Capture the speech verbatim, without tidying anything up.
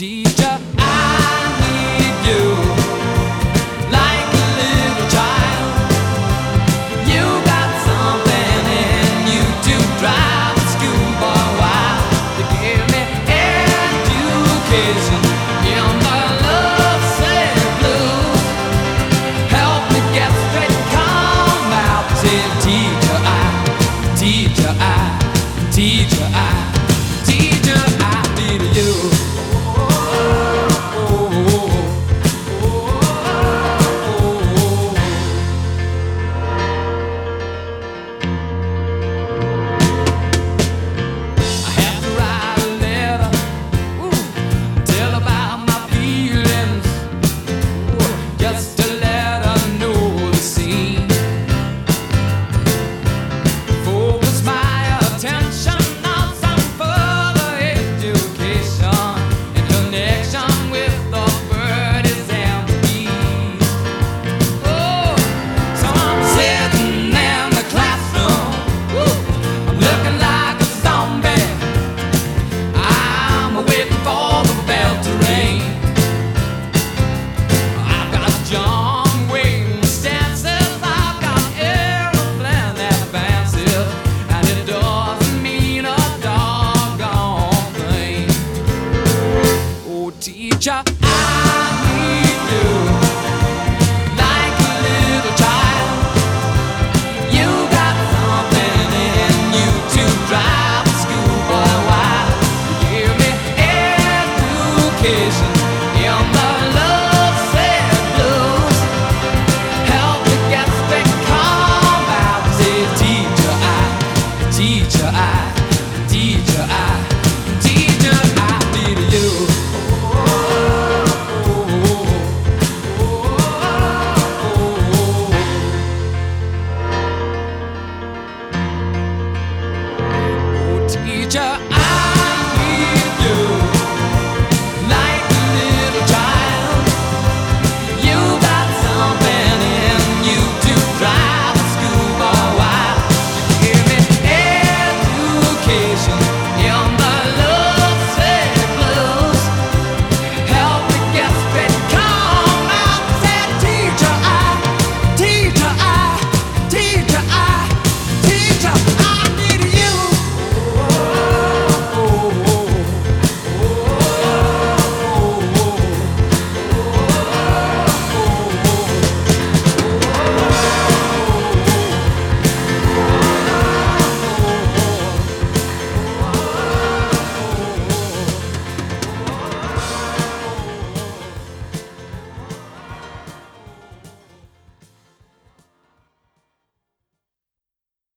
teacher, I need you like a little child. You got something in you to drive the schoolboy wild. To give me education in the love sick blues. Help me get straight and calm out. Say, teacher, I, teacher, I, teacher, I, teacher, I need you. Teacher, I need you like a little child. You got something in you to drive the schoolboy wild. You give me education